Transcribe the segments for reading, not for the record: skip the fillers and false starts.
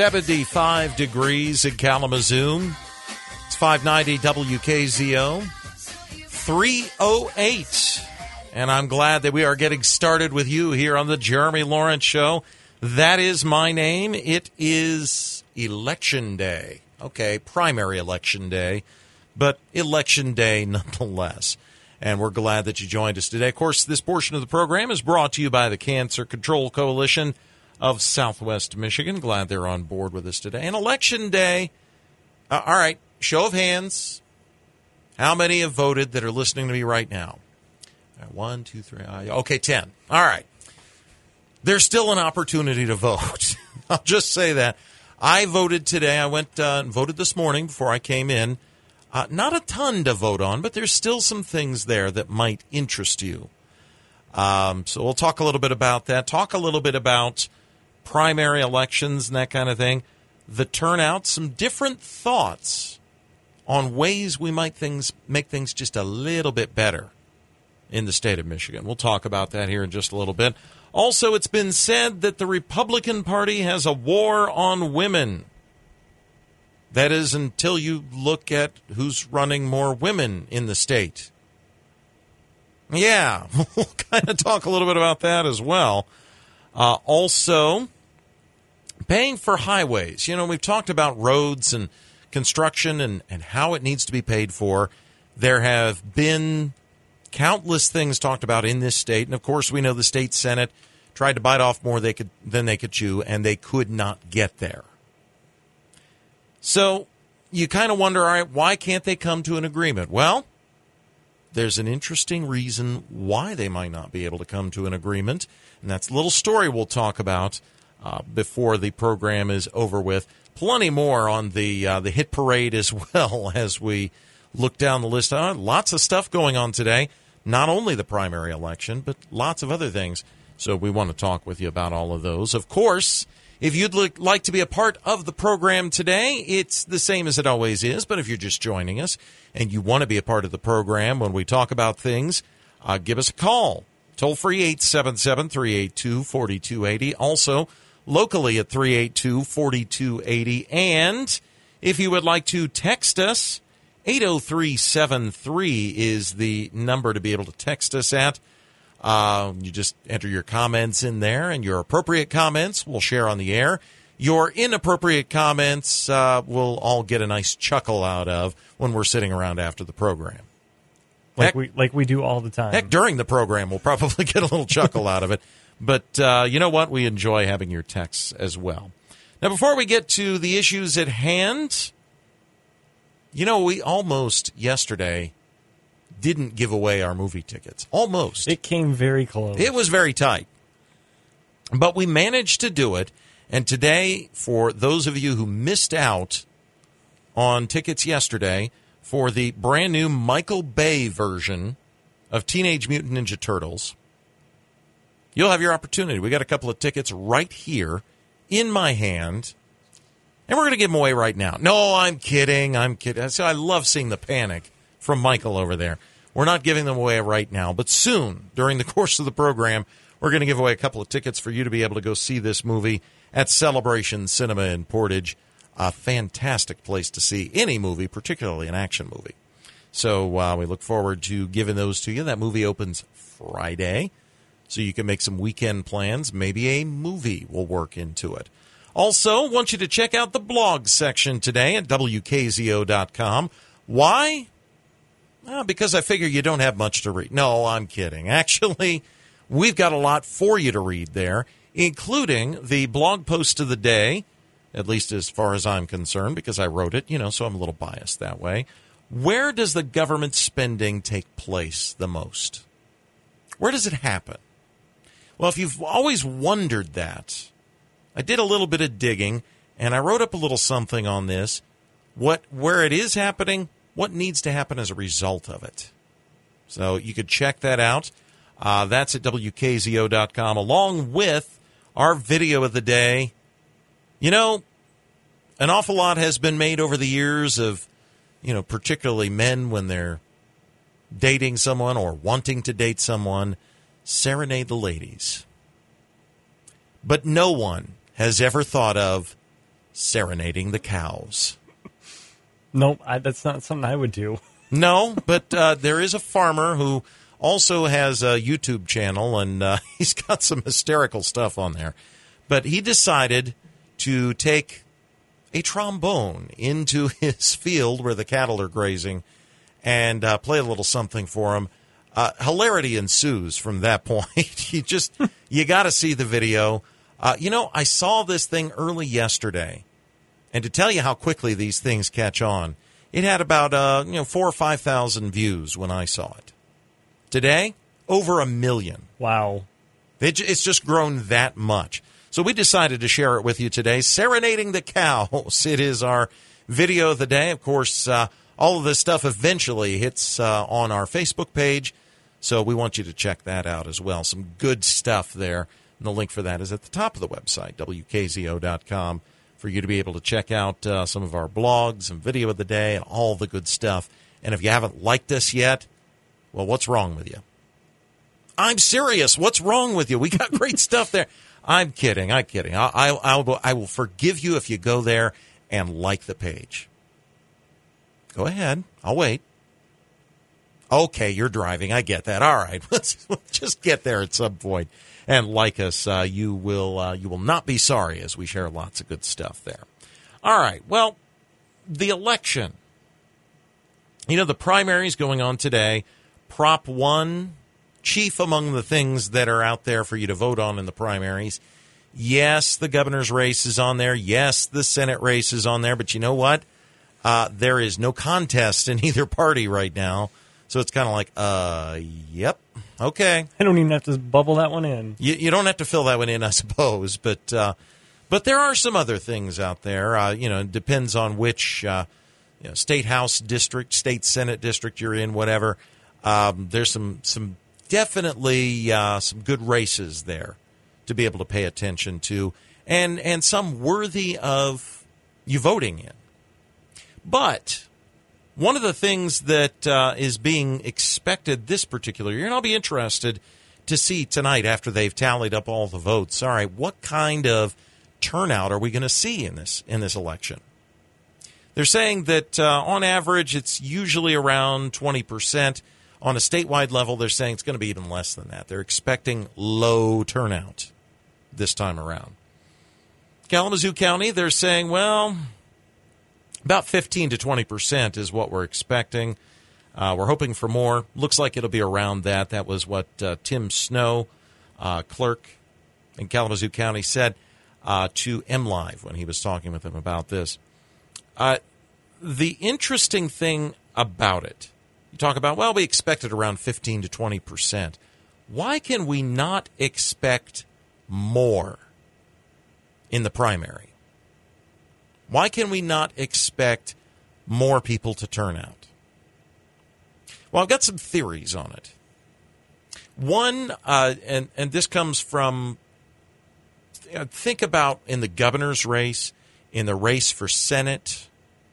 75 degrees in Kalamazoo. It's 590 WKZO. 3:08. And I'm glad that we are getting started with you here on the Jeremy Lawrence Show. That is my name. It is Election Day. Okay, primary election day, but election day nonetheless. And we're glad that you joined us today. Of course, this portion of the program is brought to you by the Cancer Control Coalition of Southwest Michigan. Glad they're on board with us today. And election day, all right, show of hands. How many have voted that are listening to me right now? 1, 2, 3. Okay, 10. All right. There's still an opportunity to vote. I'll just say that. I voted today. I went and voted this morning before I came in. Not a ton to vote on, but there's still some things there that might interest you. So we'll talk a little bit about that. Talk a little bit about primary elections and that kind of thing. The turnout, some different thoughts on ways we might make things just a little bit better in the state of Michigan. We'll talk about that here in just a little bit. Also, it's been said that the Republican Party has a war on women. That is until you look at who's running more women in the state. Yeah, we'll kind of talk a little bit about that as well. Also, paying for highways. You know, we've talked about roads and construction and how it needs to be paid for. There have been countless things talked about in this state. And, of course, we know the state Senate tried to bite off more than they could chew, and they could not get there. So you kind of wonder, all right, why can't they come to an agreement? Well, there's an interesting reason why they might not be able to come to an agreement, and that's a little story we'll talk about before the program is over with. Plenty more on the hit parade as well as we look down the list. Lots of stuff going on today. Not only the primary election, but lots of other things. So we want to talk with you about all of those. Of course, if you'd like to be a part of the program today, it's the same as it always is. But if you're just joining us and you want to be a part of the program when we talk about things, give us a call. Toll free 877-382-4280. Also, locally at 382-4280. And if you would like to text us, 80373 is the number to be able to text us at. You just enter your comments in there, and your appropriate comments we'll share on the air. Your inappropriate comments we'll all get a nice chuckle out of when we're sitting around after the program. Like we do all the time. Heck, during the program, we'll probably get a little chuckle out of it. But you know what? We enjoy having your texts as well. Now, before we get to the issues at hand, you know, we almost yesterday didn't give away our movie tickets. Almost. It came very close. It was very tight. But we managed to do it. And today, for those of you who missed out on tickets yesterday for the brand new Michael Bay version of Teenage Mutant Ninja Turtles, you'll have your opportunity. We got a couple of tickets right here in my hand. And we're going to give them away right now. No, I'm kidding. So I love seeing the panic from Michael over there. We're not giving them away right now, but soon, during the course of the program, we're going to give away a couple of tickets for you to be able to go see this movie at Celebration Cinema in Portage. A fantastic place to see any movie, particularly an action movie. So we look forward to giving those to you. That movie opens Friday, so you can make some weekend plans. Maybe a movie will work into it. Also, want you to check out the blog section today at WKZO.com. Why? Because I figure you don't have much to read. No, I'm kidding. Actually, we've got a lot for you to read there, including the blog post of the day, at least as far as I'm concerned, because I wrote it, so I'm a little biased that way. Where does the government spending take place the most? Where does it happen? Well, if you've always wondered that, I did a little bit of digging, and I wrote up a little something on this. Where it is happening, what needs to happen as a result of it. So you could check that out. That's at WKZO.com, along with our video of the day. An awful lot has been made over the years of, particularly men when they're dating someone or wanting to date someone, serenade the ladies. But no one has ever thought of serenading the cows. Nope, that's not something I would do. No, but there is a farmer who also has a YouTube channel, and he's got some hysterical stuff on there. But he decided to take a trombone into his field where the cattle are grazing and play a little something for them. Hilarity ensues from that point. You got to see the video. I saw this thing early yesterday, and to tell you how quickly these things catch on, it had about 4,000 or 5,000 views when I saw it. Today, over 1 million. Wow. It's just grown that much. So we decided to share it with you today. Serenading the Cows. It is our video of the day. Of course, all of this stuff eventually hits on our Facebook page. So we want you to check that out as well. Some good stuff there. And the link for that is at the top of the website, WKZO.com, for you to be able to check out some of our blogs and video of the day and all the good stuff. And if you haven't liked us yet, well, what's wrong with you? I'm serious. What's wrong with you? We got great stuff there. I'm kidding. I will forgive you if you go there and like the page. Go ahead. I'll wait. Okay, you're driving. I get that. All right. Let's just get there at some point and like us. You will not be sorry as we share lots of good stuff there. All right. Well, the election. The primaries going on today. Prop 1, chief among the things that are out there for you to vote on in the primaries. Yes, the governor's race is on there. Yes, the Senate race is on there. But you know what? There is no contest in either party right now. So it's kind of like, yep, okay. I don't even have to bubble that one in. You don't have to fill that one in, I suppose. But there are some other things out there. It depends on which state house district, state senate district you're in, whatever. There's some definitely some good races there to be able to pay attention to, and some worthy of you voting in. But one of the things that is being expected this particular year, and I'll be interested to see tonight after they've tallied up all the votes, all right, what kind of turnout are we going to see in this election? They're saying that on average it's usually around 20%. On a statewide level, they're saying it's going to be even less than that. They're expecting low turnout this time around. Kalamazoo County, they're saying, well, about 15 to 20% is what we're expecting. We're hoping for more. Looks like it'll be around that. That was what Tim Snow, clerk in Kalamazoo County, said to MLive when he was talking with him about this. The interesting thing about it, you talk about, well, we expected around 15 to 20%. Why can we not expect more in the primary? Why can we not expect more people to turn out? Well, I've got some theories on it. One, and this comes from, think about in the governor's race, in the race for Senate.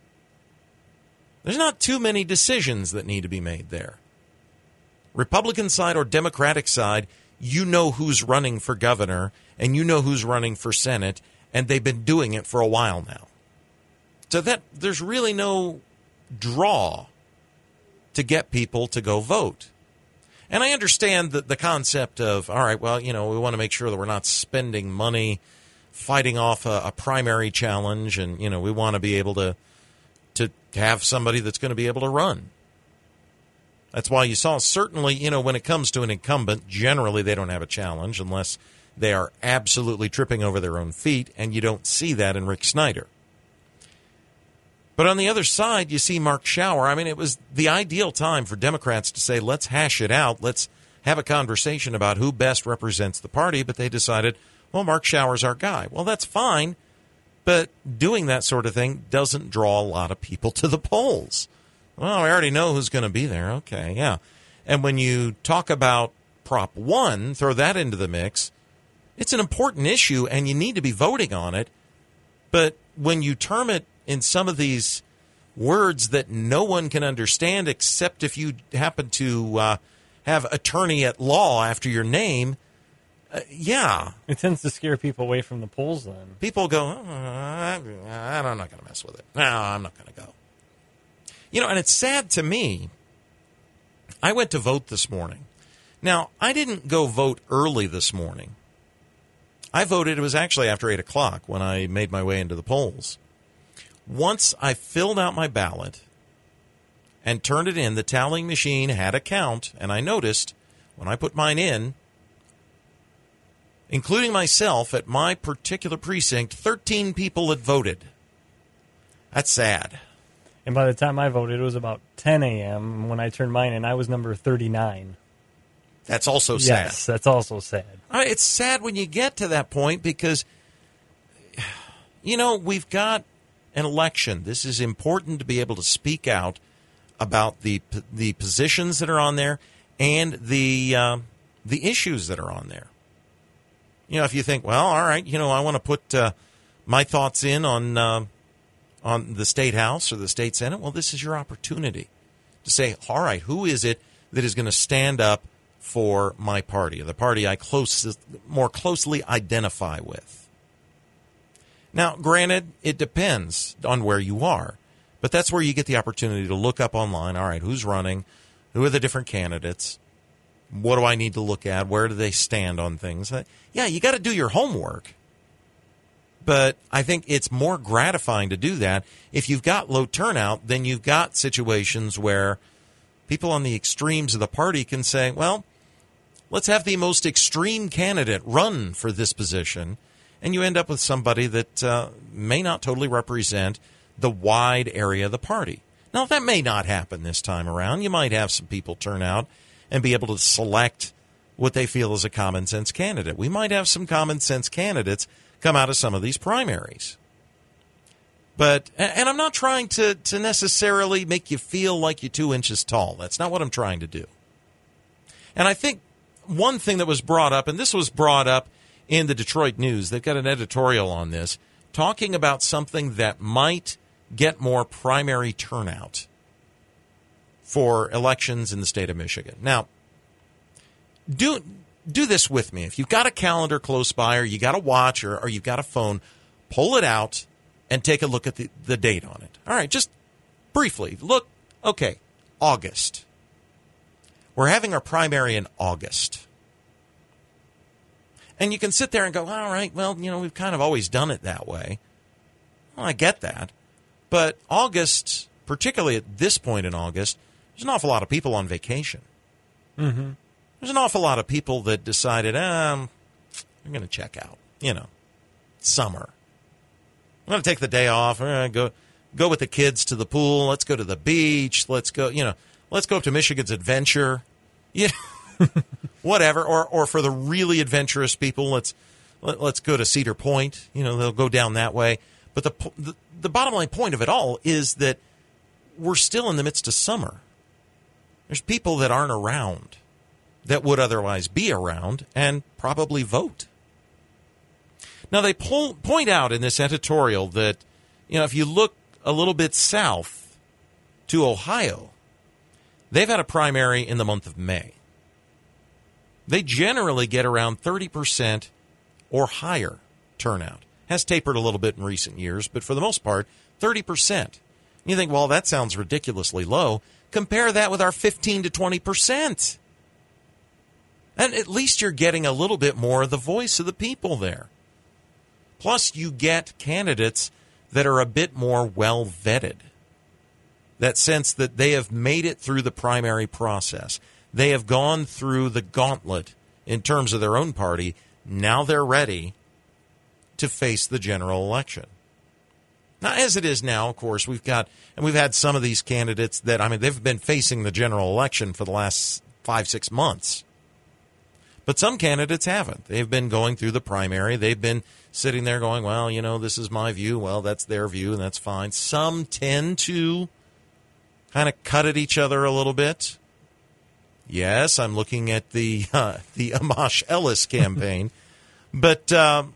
There's not too many decisions that need to be made there. Republican side or Democratic side, you know who's running for governor and you know who's running for Senate, and they've been doing it for a while now. So that there's really no draw to get people to go vote. And I understand the concept of, all right, well, we want to make sure that we're not spending money fighting off a primary challenge, and, we want to be able to have somebody that's going to be able to run. That's why you saw, certainly, when it comes to an incumbent, generally they don't have a challenge unless they are absolutely tripping over their own feet, and you don't see that in Rick Snyder. But on the other side, you see Mark Schauer. I mean, it was the ideal time for Democrats to say, let's hash it out. Let's have a conversation about who best represents the party. But they decided, well, Mark Schauer's our guy. Well, that's fine. But doing that sort of thing doesn't draw a lot of people to the polls. Well, I already know who's going to be there. Okay, yeah. And when you talk about Prop 1, throw that into the mix, it's an important issue, and you need to be voting on it. But when you term it in some of these words that no one can understand except if you happen to have attorney at law after your name, Yeah. It tends to scare people away from the polls then. People go, I'm not going to mess with it. No, I'm not going to go. And it's sad to me. I went to vote this morning. Now, I didn't go vote early this morning. I voted, it was actually after 8 o'clock when I made my way into the polls. Once I filled out my ballot and turned it in, the tallying machine had a count, and I noticed when I put mine in, including myself at my particular precinct, 13 people had voted. That's sad. And by the time I voted, it was about 10 a.m. When I turned mine in, I was number 39. That's also sad. Yes, that's also sad. It's sad when you get to that point because, we've got an election. This is important to be able to speak out about the positions that are on there and the issues that are on there. If you think, well, all right, I want to put my thoughts in on the state house or the state senate. Well, this is your opportunity to say, all right, who is it that is going to stand up for my party, the party I more closely identify with? Now, granted, it depends on where you are, but that's where you get the opportunity to look up online. All right, who's running? Who are the different candidates? What do I need to look at? Where do they stand on things? Yeah, you got to do your homework. But I think it's more gratifying to do that. If you've got low turnout, then you've got situations where people on the extremes of the party can say, well, let's have the most extreme candidate run for this position. And you end up with somebody that may not totally represent the wide area of the party. Now, that may not happen this time around. You might have some people turn out and be able to select what they feel is a common sense candidate. We might have some common sense candidates come out of some of these primaries. And I'm not trying to necessarily make you feel like you're 2 inches tall. That's not what I'm trying to do. And I think one thing that was brought up, and this was brought up in the Detroit News, they've got an editorial on this, talking about something that might get more primary turnout for elections in the state of Michigan. Now, do this with me. If you've got a calendar close by or you got a watch or you've got a phone, pull it out and take a look at the date on it. All right, just briefly. Look, okay, August. We're having our primary in August. And you can sit there and go, all right, well, we've kind of always done it that way. Well, I get that. But August, particularly at this point in August, there's an awful lot of people on vacation. Mm-hmm. There's an awful lot of people that decided, I'm going to check out, summer. I'm going to take the day off. Go with the kids to the pool. Let's go to the beach. Let's go up to Michigan's Adventure. Whatever. Or for the really adventurous people, let's go to Cedar Point. They'll go down that way. But the bottom line point of it all is that we're still in the midst of summer. There's people that aren't around that would otherwise be around and probably vote. Now, they point out in this editorial that, if you look a little bit south to Ohio, they've had a primary in the month of May. They generally get around 30% or higher turnout. Has tapered a little bit in recent years, but for the most part, 30%. You think, well, that sounds ridiculously low. Compare that with our 15 to 20%. And at least you're getting a little bit more of the voice of the people there. Plus, you get candidates that are a bit more well-vetted. That sense that they have made it through the primary process. They have gone through the gauntlet in terms of their own party. Now they're ready to face the general election. Now, as it is now, of course, we've had some of these candidates that, they've been facing the general election for the last 5-6 months. But some candidates haven't. They've been going through the primary. They've been sitting there going, well, this is my view. Well, that's their view, and that's fine. Some tend to kind of cut at each other a little bit. Yes, I'm looking at the Amash Ellis campaign. But,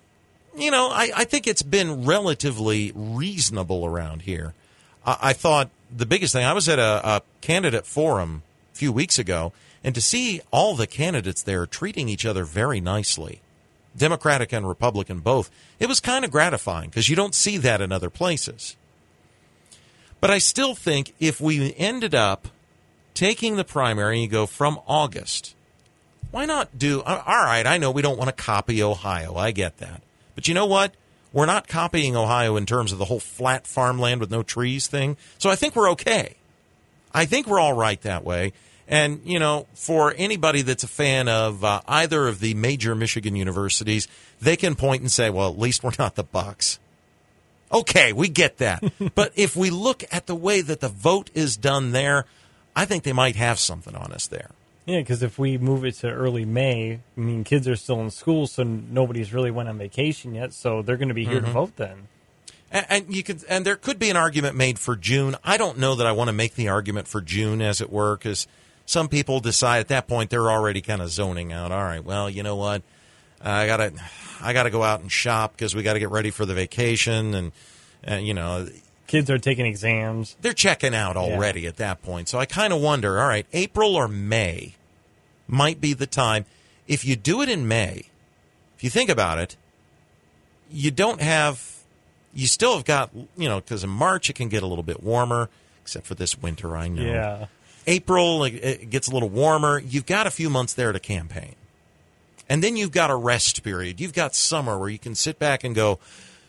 I think it's been relatively reasonable around here. I thought the biggest thing, I was at a candidate forum a few weeks ago, and to see all the candidates there treating each other very nicely, Democratic and Republican both, it was kind of gratifying because you don't see that in other places. But I still think if we ended up taking the primary and you go from August, why not do, all right, I know we don't want to copy Ohio. I get that. But you know what? We're not copying Ohio in terms of the whole flat farmland with no trees thing. So I think we're okay. I think we're all right that way. And, you know, for anybody that's a fan of either of the major Michigan universities, they can point and say, well, at least we're not the Bucks. Okay, we get that. But if we look at the way that the vote is done there, I think they might have something on us there. Yeah, because if we move it to early May, I mean, kids are still in school, so nobody's really went on vacation yet, so they're going to be here to vote then. And there could be an argument made for June. I don't know that I want to make the argument for June, as it were, because some people decide at that point they're already kind of zoning out. All right, well, you know what? I gotta go out and shop because we got to get ready for the vacation, and you know, kids are taking exams. They're checking out already at that point. So I kind of wonder, all right, April or May might be the time. If you do it in May, if you think about it, you still have got, you know, because in March it can get a little bit warmer, except for this winter, I know. Yeah. April, it gets a little warmer. You've got a few months there to campaign. And then you've got a rest period. You've got summer where you can sit back and go,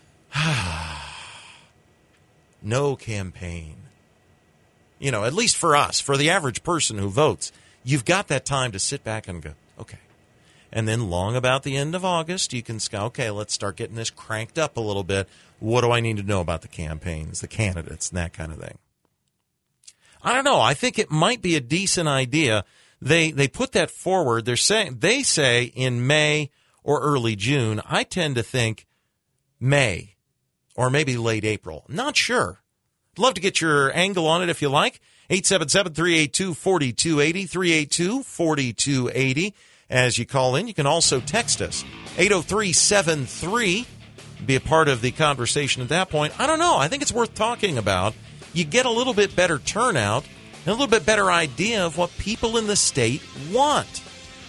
no campaign. You know, at least for us, for the average person who votes, you've got that time to sit back and go, okay. And then long about the end of August, you can go, okay, let's start getting this cranked up a little bit. What do I need to know about the campaigns, the candidates, and that kind of thing? I don't know. I think it might be a decent idea. They put that forward. They say in May or early June. I tend to think May or maybe late April. Not sure. I'd love to get your angle on it if you like. 877-382-4280, 382-4280. As you call in, you can also text us, 803-73. Be a part of the conversation at that point. I don't know. I think it's worth talking about. You get a little bit better turnout and a little bit better idea of what people in the state want,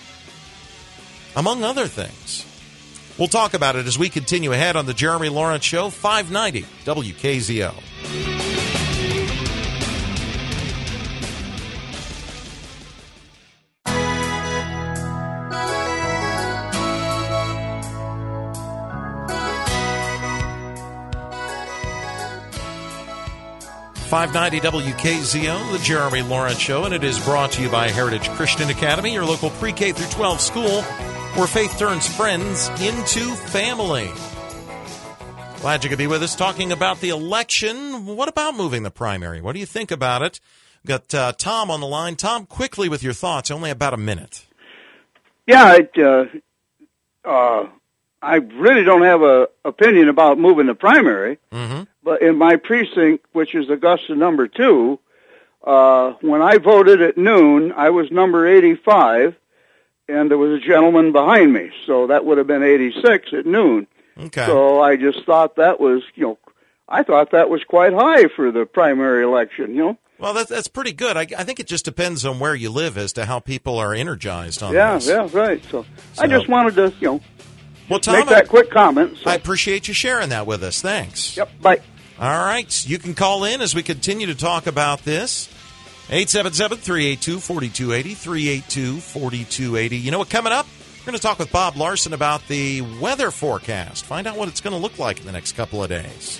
among other things. We'll talk about it as we continue ahead on the Jeremy Lawrence Show, 590 WKZO. 590 WKZO, the Jeremy Lawrence Show, and it is brought to you by Heritage Christian Academy, your local pre-K through 12 school, where faith turns friends into family. Glad you could be with us talking about the election. What about moving the primary? What do you think about it? We've got Tom on the line. Tom, quickly with your thoughts. Only about a minute. Yeah, I really don't have an opinion about moving the primary. Mm-hmm. But in my precinct, which is Augusta number 2, when I voted at noon, I was number 85, and there was a gentleman behind me, so that would have been 86 at noon. Okay. So I just thought that was, I thought that was quite high for the primary election, Well, that's pretty good. I think it just depends on where you live as to how people are energized on this. Yeah, right. So I just wanted to, well, Tom, make that quick comment. So. I appreciate you sharing that with us. Thanks. Yep, bye. All right. You can call in as we continue to talk about this. 877-382-4280, 382-4280. You know what, coming up, we're going to talk with Bob Larson about the weather forecast. Find out what it's going to look like in the next couple of days.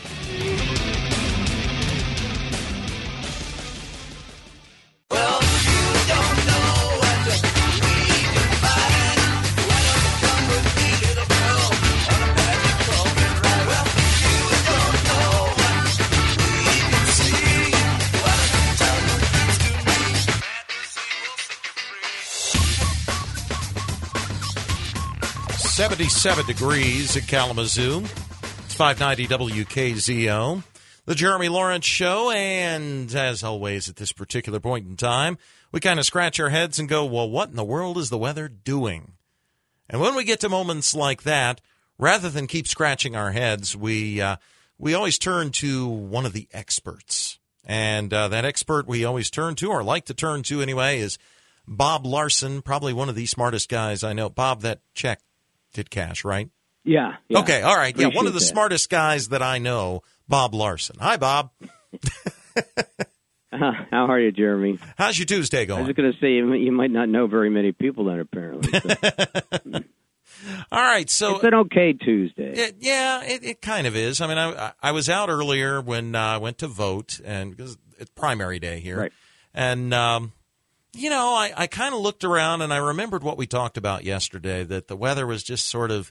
Well, you don't know what we can find. Why don't you come with me, little girl, on a magic carpet ride? Well, you don't know what we can see. Why don't you tell the things to me? Fantasy will set you free. 77 degrees at Kalamazoo. It's 590 WKZO. The Jeremy Lawrence Show, and as always at this particular point in time, we kind of scratch our heads and go, well, what in the world is the weather doing? And when we get to moments like that, rather than keep scratching our heads, we always turn to one of the experts. And that expert we always turn to, or like to turn to anyway, is Bob Larson, probably one of the smartest guys I know. Bob, that check did cash, right? Yeah. Okay, all right. Yeah, one Appreciate of the that. smartest guys that I know, Bob Larson. Hi, Bob. How are you, Jeremy? How's your Tuesday I was going? just going to say you might not know very many people then, apparently. So. All right, so It's an okay Tuesday. it kind of is. I mean, I was out earlier when I went to vote, and because it's primary day here, Right. and I kind of looked around and I remembered what we talked about yesterday, that the weather was just sort of,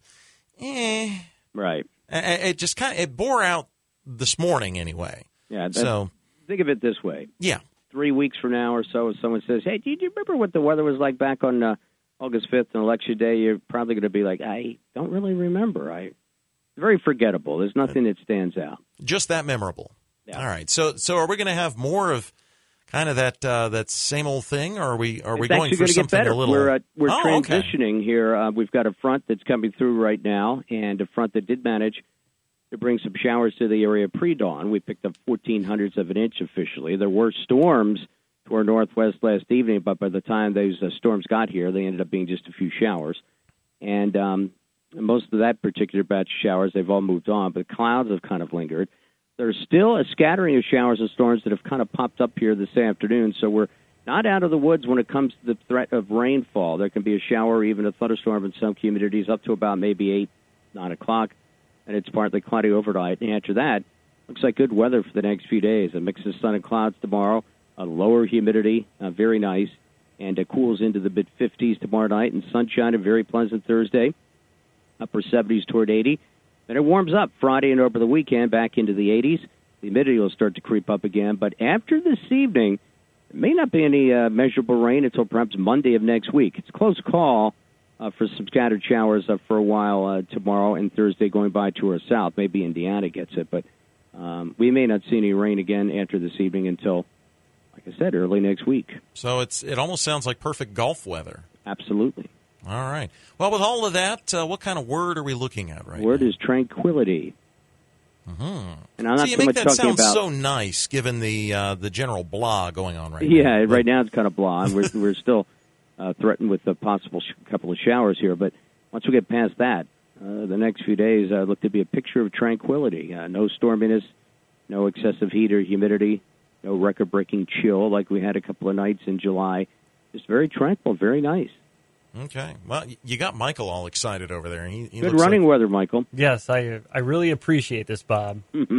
Right. It just it bore out this morning anyway. Yeah. So Think of it this way. yeah, 3 weeks from now or so, if someone says, hey, do you remember what the weather was like back on August 5th on Election Day? You're probably going to be like, I don't really remember. It's very forgettable. There's nothing that stands out. just that memorable. Yeah. All right, so are we going to have more of kind of that same old thing, or are we It's going actually for going to get something better. a little? We're Oh, okay. transitioning here. We've got a front that's coming through right now, and a front that did manage to bring some showers to the area pre-dawn. We picked up 0.14 of an inch officially. There were storms to our northwest last evening, but by the time those storms got here, they ended up being just a few showers. And most of that particular batch of showers, they've all moved on, but clouds have kind of lingered. There's still a scattering of showers and storms that have kind of popped up here this afternoon, so we're not out of the woods when it comes to the threat of rainfall. There can be a shower or even a thunderstorm in some communities up to about maybe 8, 9 o'clock, and it's partly cloudy overnight. And after that, looks like good weather for the next few days. A mix of sun and clouds tomorrow, a lower humidity, very nice, and it cools into the mid-50s tomorrow night, and sunshine, a very pleasant Thursday, upper 70s toward 80. Then it warms up Friday and over the weekend back into the 80s. The humidity will start to creep up again, but after this evening, there may not be any measurable rain until perhaps Monday of next week. It's a close call for some scattered showers for a while tomorrow and Thursday going by to our south. Maybe Indiana gets it, but we may not see any rain again after this evening until, like I said, early next week. So it almost sounds like perfect golf weather. Absolutely. All right. Well, with all of that, what kind of word are we looking at right Word now? is tranquility. Mm-hmm. And I'm not So you so make much that talking sound about. so nice, given the general blah going on right now. Yeah, right now it's kind of blah. And we're still threatened with a possible couple of showers here. But once we get past that, the next few days look to be a picture of tranquility. No storminess, no excessive heat or humidity, no record-breaking chill like we had a couple of nights in July. Just very tranquil, very nice. Okay. Well, you got Michael all excited over there. He Good looks running like, weather, Michael. Yes, I really appreciate this, Bob.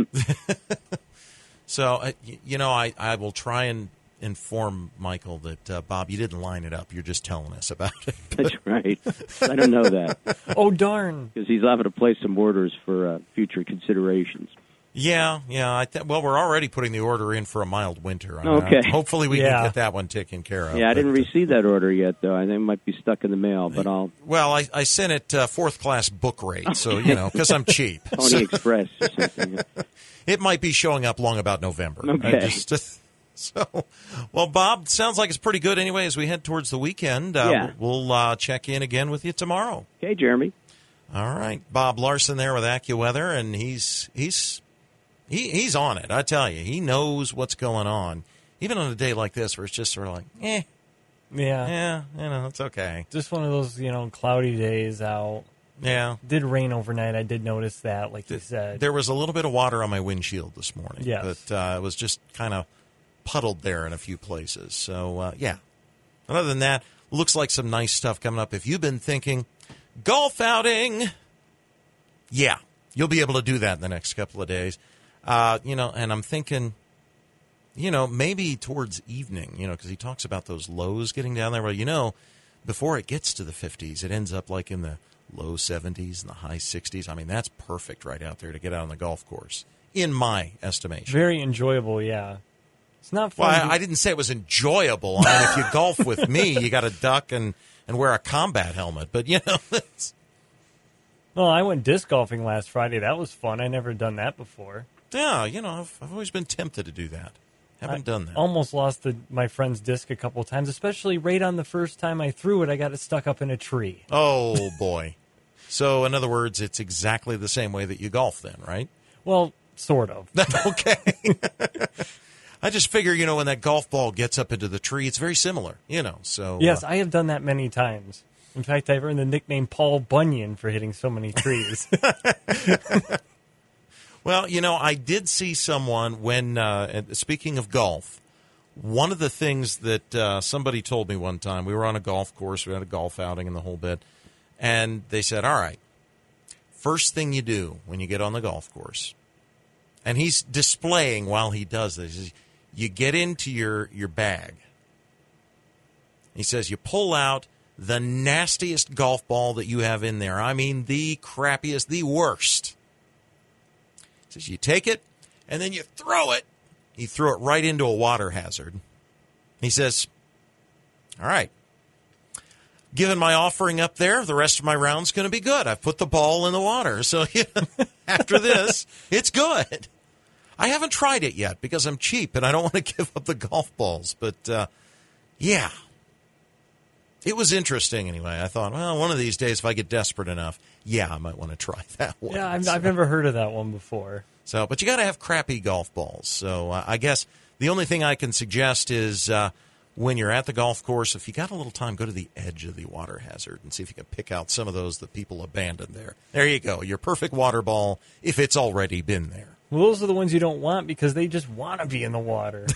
so, I will try and inform Michael that, Bob, you didn't line it up. You're just telling us about it. That's right. I don't know that Oh, darn. because he's liable to place some orders for future considerations. Yeah. Well, we're already putting the order in for a mild winter. Okay. Hopefully we Yeah. can get that one taken care of. Yeah, I didn't But, receive that order yet, though. I think it might be stuck in the mail, but I'll Well, I sent it fourth class book rate, so, because I'm cheap. Pony Express or something. It might be showing up long about November. Okay. Well, Bob, sounds like it's pretty good anyway as we head towards the weekend. Yeah. We'll check in again with you tomorrow. Okay, Jeremy. All right. Bob Larson there with AccuWeather, and he's on it. I tell you, he knows what's going on. Even on a day like this where it's just sort of like, Yeah. it's okay. Just one of those, cloudy days out. Yeah. Did rain overnight. I did notice that, like you said. There was a little bit of water on my windshield this morning. Yes. But it was just kind of puddled there in a few places. So, yeah. And other than that, looks like some nice stuff coming up. If you've been thinking, golf outing, yeah, you'll be able to do that in the next couple of days. And I'm thinking, maybe towards evening, because he talks about those lows getting down there. Well, before it gets to the 50s, it ends up like in the low 70s and the high 60s. I mean, that's perfect right out there to get out on the golf course, in my estimation. Very enjoyable, yeah. It's not fun. Well, I didn't say it was enjoyable. I mean, if you golf with me, you got to duck and wear a combat helmet. But, it's... Well, I went disc golfing last Friday. That was fun. I never done that before. Yeah, I've always been tempted to do that. Haven't done that. Almost lost my friend's disc a couple times, especially right on the first time I threw it. I got it stuck up in a tree. Oh, boy. So, in other words, it's exactly the same way that you golf then, right? Well, sort of. Okay. I just figure, when that golf ball gets up into the tree, it's very similar, so. Yes, I have done that many times. In fact, I've earned the nickname Paul Bunyan for hitting so many trees. Well, I did see someone when, speaking of golf, one of the things that somebody told me one time, we were on a golf course, we had a golf outing and the whole bit, and they said, all right, first thing you do when you get on the golf course, and he's displaying while he does this, is you get into your bag. He says you pull out the nastiest golf ball that you have in there. I mean, the crappiest, the worst. He says you take it, and then you throw it. He threw it right into a water hazard. He says, all right, given my offering up there, the rest of my round's going to be good. I've put the ball in the water. So after this, it's good. I haven't tried it yet because I'm cheap and I don't want to give up the golf balls. But, yeah, it was interesting anyway. I thought, well, one of these days, if I get desperate enough, I might want to try that one. Yeah, I've never heard of that one before. So, but you got to have crappy golf balls. So I guess the only thing I can suggest is when you're at the golf course, if you got a little time, go to the edge of the water hazard and see if you can pick out some of those that people abandoned there. There you go. Your perfect water ball if it's already been there. Well, those are the ones you don't want because they just want to be in the water.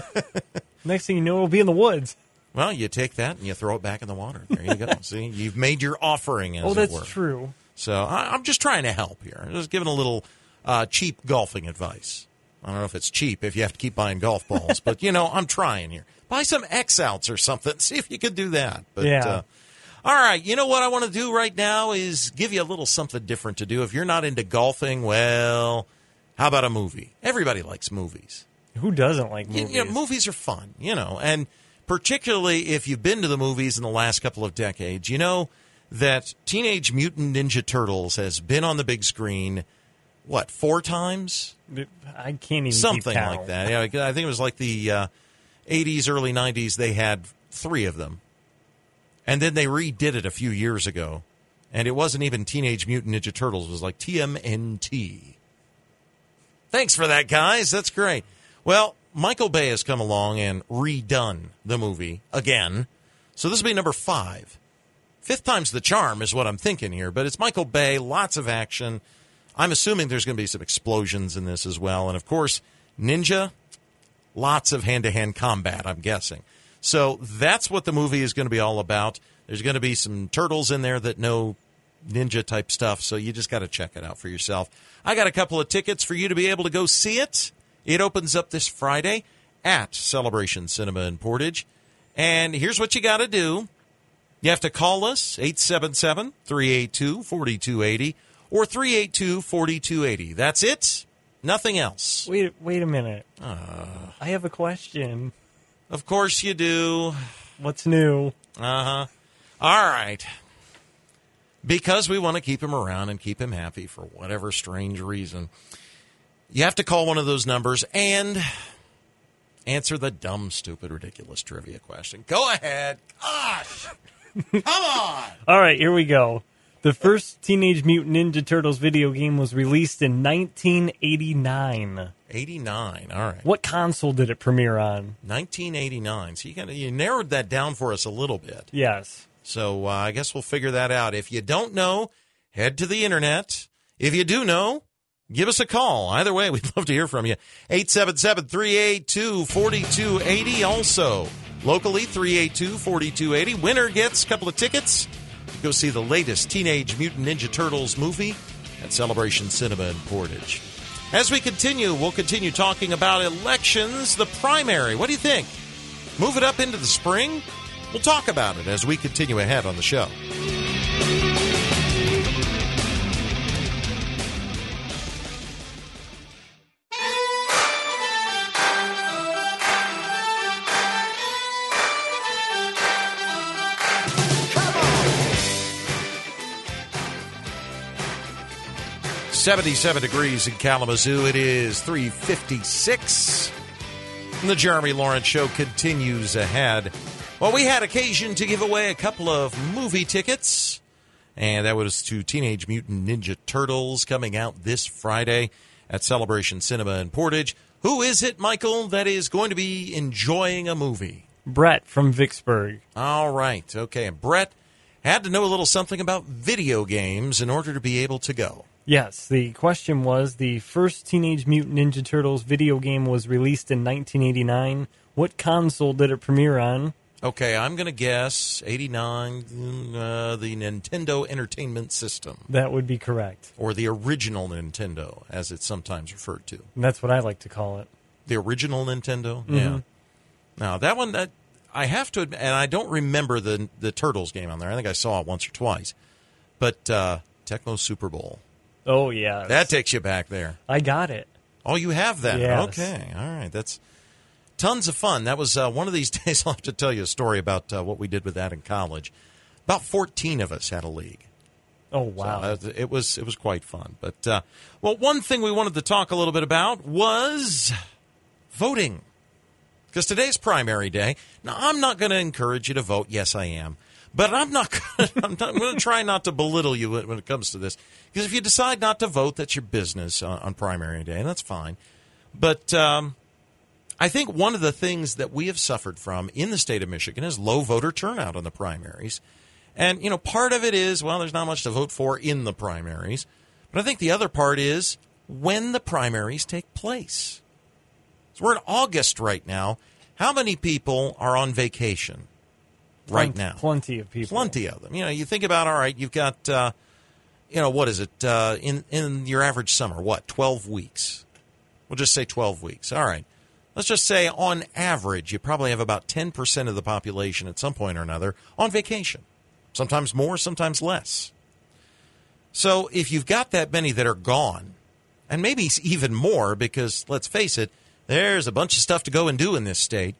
Next thing you know, it'll be in the woods. Well, you take that and you throw it back in the water. There you go. See, you've made your offering, as it were. That's true. So I'm just trying to help here. I'm just giving a little cheap golfing advice. I don't know if it's cheap if you have to keep buying golf balls, but, I'm trying here. Buy some X-outs or something. See if you can do that. But, yeah. All right, you know what I want to do right now is give you a little something different to do. If you're not into golfing, well, how about a movie? Everybody likes movies. Who doesn't like movies? Movies are fun, and particularly if you've been to the movies in the last couple of decades, you know that Teenage Mutant Ninja Turtles has been on the big screen, 4 times? I can't even Something keep count. like that. Yeah, I think it was like the 80s, early 90s, they had 3 of them. And then they redid it a few years ago. And it wasn't even Teenage Mutant Ninja Turtles. It was like TMNT. Thanks for that, guys. That's great. Well, Michael Bay has come along and redone the movie again. So this will be number 5. 5th time's the charm is what I'm thinking here. But it's Michael Bay, lots of action. I'm assuming there's going to be some explosions in this as well. And, of course, ninja, lots of hand-to-hand combat, I'm guessing. So that's what the movie is going to be all about. There's going to be some turtles in there that know ninja-type stuff, so you just got to check it out for yourself. I got a couple of tickets for you to be able to go see it. It opens up this Friday at Celebration Cinema in Portage. And here's what you got to do. You have to call us, 877-382-4280 or 382-4280. That's it. Nothing else. Wait a minute. I have a question. Of course you do. What's new? Uh-huh. All right. Because we want to keep him around and keep him happy for whatever strange reason, you have to call one of those numbers and answer the dumb, stupid, ridiculous trivia question. Go ahead. Gosh. Come on. All right, here we go. The first Teenage Mutant Ninja Turtles video game was released in 1989. 89. All right. What console did it premiere on? 1989. So you narrowed that down for us a little bit. Yes. So I guess we'll figure that out. If you don't know, head to the internet. If you do know, give us a call. Either way, we'd love to hear from you. 877-382-4280. Also, locally, 382-4280. Winner gets a couple of tickets to go see the latest Teenage Mutant Ninja Turtles movie at Celebration Cinema in Portage. As we continue, we'll continue talking about elections, the primary. What do you think? Move it up into the spring? We'll talk about it as we continue ahead on the show. Come on. 77 degrees in Kalamazoo. It is 3:56. And the Jeremy Lawrence Show continues ahead. Well, we had occasion to give away a couple of movie tickets, and that was to Teenage Mutant Ninja Turtles coming out this Friday at Celebration Cinema in Portage. Who is it, Michael, that is going to be enjoying a movie? Brett from Vicksburg. All right. Okay. And Brett had to know a little something about video games in order to be able to go. Yes, the question was, the first Teenage Mutant Ninja Turtles video game was released in 1989. What console did it premiere on? Okay, I'm going to guess 89, the Nintendo Entertainment System. That would be correct. Or the original Nintendo, as it's sometimes referred to. And that's what I like to call it. The original Nintendo? Mm-hmm. Yeah. Now, that one, that I have to admit, and I don't remember the Turtles game on there. I think I saw it once or twice. But Tecmo Super Bowl. Oh, yeah. That takes you back there. I got it. Oh, you have that? Yes. Okay. All right. That's tons of fun. That was one of these days. I'll have to tell you a story about what we did with that in college. About 14 of us had a league. Oh, wow. So, it was quite fun. But, well, one thing we wanted to talk a little bit about was voting. Because today's primary day. Now, I'm not going to encourage you to vote. Yes, I am. But I'm going to try not to belittle you when it comes to this. Because if you decide not to vote, that's your business on primary day, and that's fine. But I think one of the things that we have suffered from in the state of Michigan is low voter turnout on the primaries. And, you know, part of it is, well, there's not much to vote for in the primaries. But I think the other part is when the primaries take place. So we're in August right now. How many people are on vacation right now? Plenty of people. Plenty of them. You know, you think about, all right, you've got, what is it, in your average summer, 12 weeks? We'll just say 12 weeks. All right. Let's just say on average, you probably have about 10% of the population at some point or another on vacation. Sometimes more, sometimes less. So if you've got that many that are gone, and maybe even more because, let's face it, there's a bunch of stuff to go and do in this state.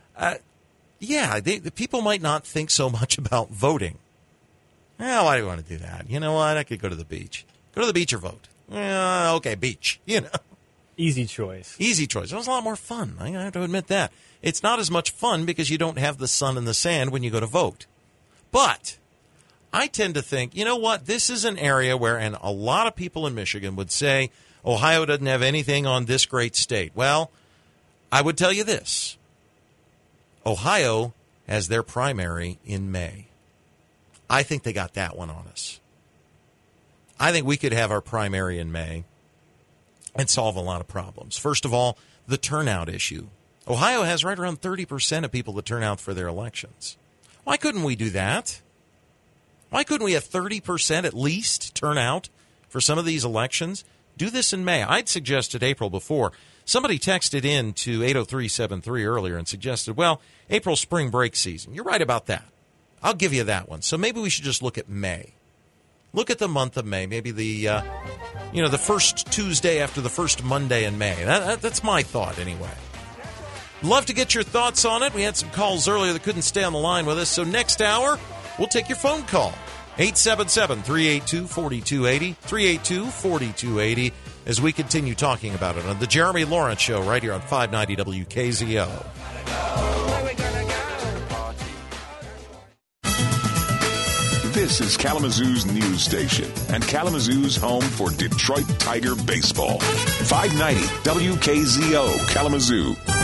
The people might not think so much about voting. Well, why do you want to do that? You know what? I could go to the beach. Go to the beach or vote. Okay, beach. You know, Easy choice. easy choice. It was a lot more fun. I have to admit that. It's not as much fun because you don't have the sun and the sand when you go to vote. But I tend to think, you know what? This is an area where, and a lot of people in Michigan would say, Ohio doesn't have anything on this great state. Well, I would tell you this. Ohio has their primary in May. I think they got that one on us. I think we could have our primary in May and solve a lot of problems. First of all, the turnout issue. Ohio has right around 30% of people that turn out for their elections. Why couldn't we do that? Why couldn't we have 30% at least turn out for some of these elections? Do this in May. I'd suggested April before. Somebody texted in to 80373 earlier and suggested, well, April spring break season. You're right about that. I'll give you that one. So maybe we should just look at May. Look at the month of May. Maybe the first Tuesday after the first Monday in May. That's my thought anyway. Love to get your thoughts on it. We had some calls earlier that couldn't stay on the line with us. So next hour, we'll take your phone call. 877-382-4280, 382-4280, as we continue talking about it on the Jeremy Lawrence Show right here on 590 WKZO. This is Kalamazoo's news station and Kalamazoo's home for Detroit Tiger baseball. 590 WKZO Kalamazoo.